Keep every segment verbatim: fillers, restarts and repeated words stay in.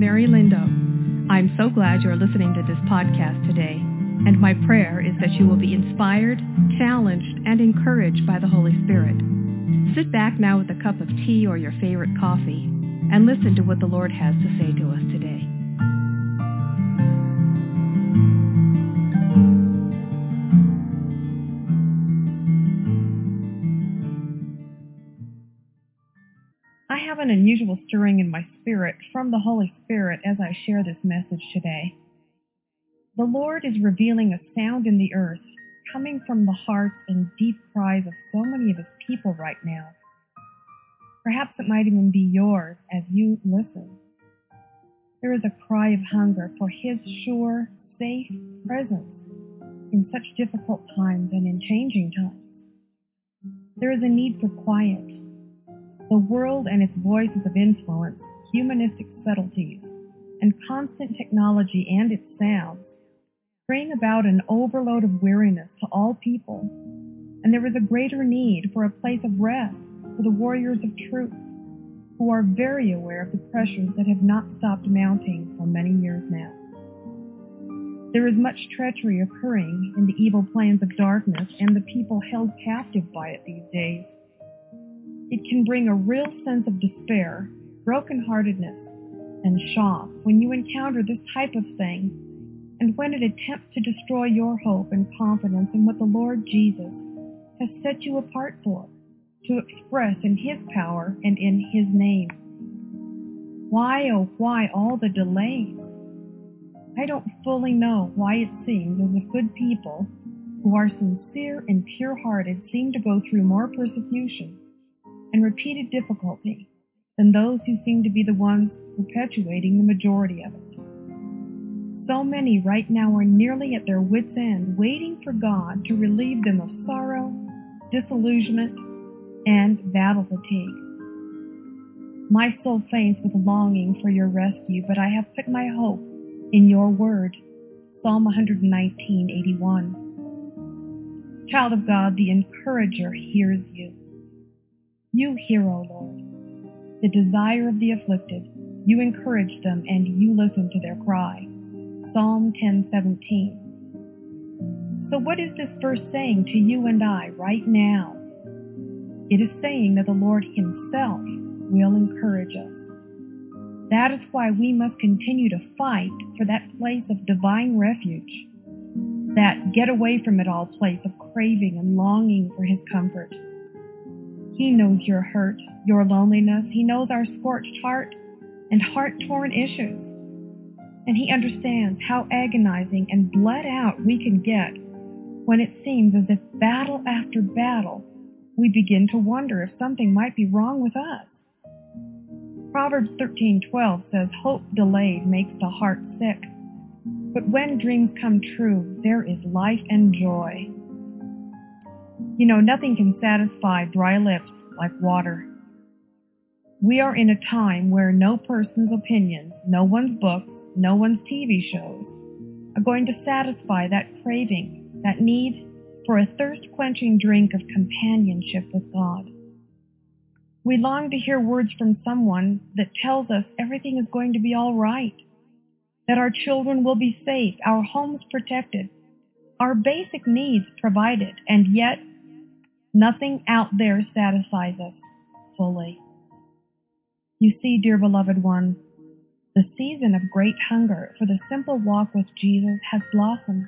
Mary Lindo. I'm so glad you're listening to this podcast today, and my prayer is that you will be inspired, challenged, and encouraged by the Holy Spirit. Sit back now with a cup of tea or your favorite coffee and listen to what the Lord has to say to us today. I have an unusual stirring in my spirit from the Holy Spirit as I share this message today. The Lord is revealing a sound in the earth coming from the hearts and deep cries of so many of His people right now. Perhaps it might even be yours as you listen. There is a cry of hunger for His sure, safe presence in such difficult times and in changing times. There is a need for quiet. The world and its voices of influence, humanistic subtleties, and constant technology and its sounds bring about an overload of weariness to all people, and there is a greater need for a place of rest for the warriors of truth, who are very aware of the pressures that have not stopped mounting for many years now. There is much treachery occurring in the evil plans of darkness and the people held captive by it these days. It can bring a real sense of despair, brokenheartedness, and shock when you encounter this type of thing, and when it attempts to destroy your hope and confidence in what the Lord Jesus has set you apart for, to express in His power and in His name. Why, oh why all the delays? I don't fully know why it seems as if good people who are sincere and pure-hearted seem to go through more persecution and repeated difficulty than those who seem to be the ones perpetuating the majority of it. So many right now are nearly at their wits' end, waiting for God to relieve them of sorrow, disillusionment, and battle fatigue. My soul faints with longing for your rescue, but I have put my hope in your word. Psalm one nineteen, eighty-one. Child of God, the encourager hears you. You hear, O Lord, the desire of the afflicted. You encourage them and you listen to their cry. Psalm ten seventeen. So what is this verse saying to you and I right now? It is saying that the Lord Himself will encourage us. That is why we must continue to fight for that place of divine refuge, that get away from it all place of craving and longing for His comfort. He knows your hurt, your loneliness. He knows our scorched heart and heart-torn issues. And He understands how agonizing and bled out we can get when it seems as if battle after battle we begin to wonder if something might be wrong with us. Proverbs thirteen twelve says, "Hope delayed makes the heart sick, but when dreams come true, there is life and joy." You know, nothing can satisfy dry lips like water. We are in a time where no person's opinions, no one's books, no one's T V shows are going to satisfy that craving, that need for a thirst-quenching drink of companionship with God. We long to hear words from someone that tells us everything is going to be all right, that our children will be safe, our homes protected, our basic needs provided, and yet nothing out there satisfies us fully. You see, dear beloved one, the season of great hunger for the simple walk with Jesus has blossomed.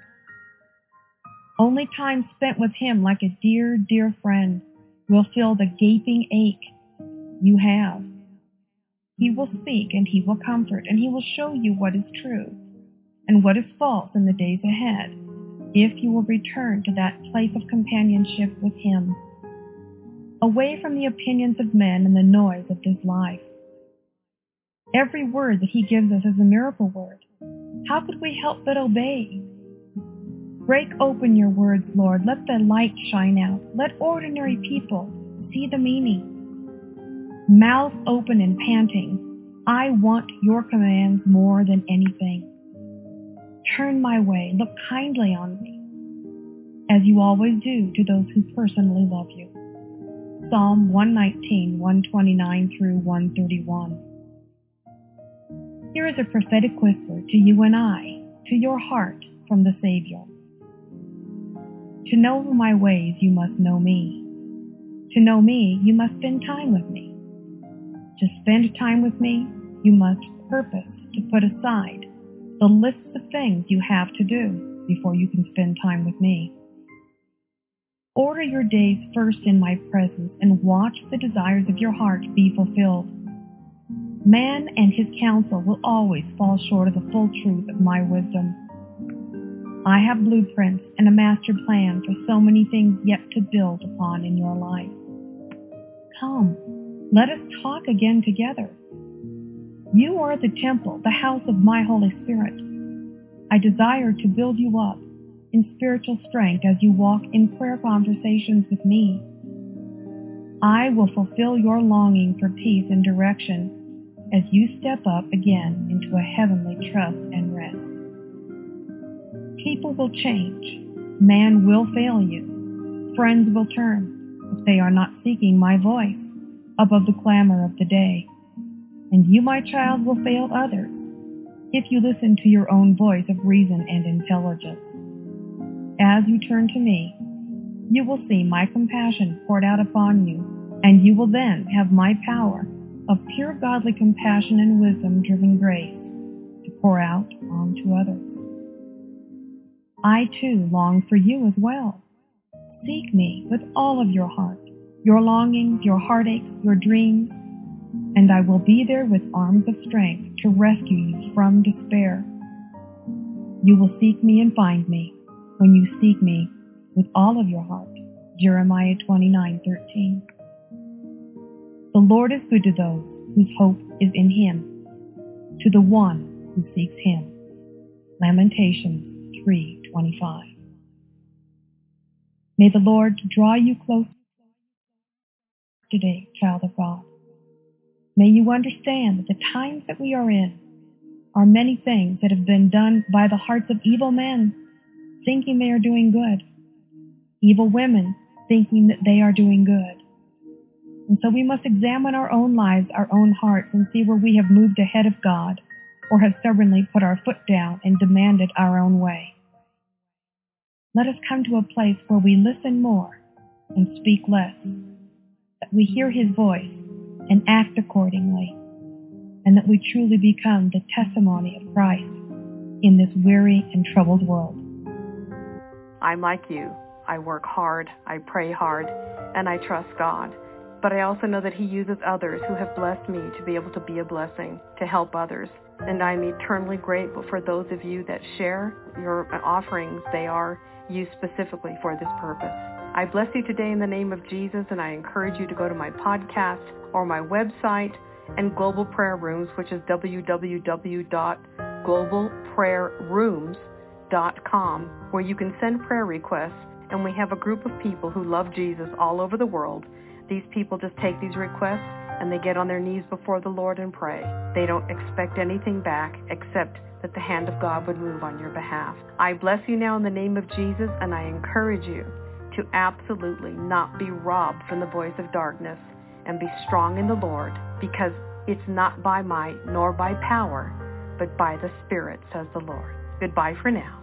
Only time spent with Him like a dear, dear friend will fill the gaping ache you have. He will speak and He will comfort and He will show you what is true and what is false in the days ahead, if you will return to that place of companionship with Him, away from the opinions of men and the noise of this life. Every word that He gives us is a miracle word. How could we help but obey? Break open your words, Lord. Let the light shine out. Let ordinary people see the meaning. Mouth open and panting, I want your commands more than anything. Turn my way. Look kindly on me, as you always do to those who personally love you. Psalm one nineteen, one twenty-nine through one thirty-one. Here is a prophetic whisper to you and I, to your heart from the Savior. To know my ways, you must know me. To know me, you must spend time with me. To spend time with me, you must purpose to put aside the lists of things you have to do before you can spend time with me. Order your days first in my presence and watch the desires of your heart be fulfilled. Man and his counsel will always fall short of the full truth of my wisdom. I have blueprints and a master plan for so many things yet to build upon in your life. Come, let us talk again together. You are the temple, the house of my Holy Spirit. I desire to build you up in spiritual strength as you walk in prayer conversations with me. I will fulfill your longing for peace and direction as you step up again into a heavenly trust and rest. People will change. Man will fail you. Friends will turn if they are not seeking my voice above the clamor of the day. And you, my child, will fail others if you listen to your own voice of reason and intelligence. As you turn to me, you will see my compassion poured out upon you, and you will then have my power of pure godly compassion and wisdom-driven grace to pour out onto others. I too long for you as well. Seek me with all of your heart, your longings, your heartaches, your dreams, and I will be there with arms of strength to rescue you from despair. You will seek me and find me when you seek me with all of your heart. Jeremiah twenty-nine thirteen. The Lord is good to those whose hope is in him, to the one who seeks him. Lamentations three twenty-five. May the Lord draw you close today, child of God. May you understand that the times that we are in are many things that have been done by the hearts of evil men, thinking they are doing good. Evil women thinking that they are doing good. And so we must examine our own lives, our own hearts, and see where we have moved ahead of God or have stubbornly put our foot down and demanded our own way. Let us come to a place where we listen more and speak less, that we hear his voice and act accordingly, and that we truly become the testimony of Christ in this weary and troubled world. I'm like you. I work hard, I pray hard, and I trust God. But I also know that he uses others who have blessed me to be able to be a blessing, to help others. And I'm eternally grateful for those of you that share your offerings. They are used specifically for this purpose. I bless you today in the name of Jesus, and I encourage you to go to my podcast or my website and Global Prayer Rooms, which is w w w dot global prayer rooms dot com, where you can send prayer requests, and we have a group of people who love Jesus all over the world. These people just take these requests and they get on their knees before the Lord and pray. They don't expect anything back except that the hand of God would move on your behalf. I bless you now in the name of Jesus, and I encourage you to absolutely not be robbed from the voice of darkness, and be strong in the Lord, because it's not by might nor by power, but by the Spirit, says the Lord. Goodbye for now.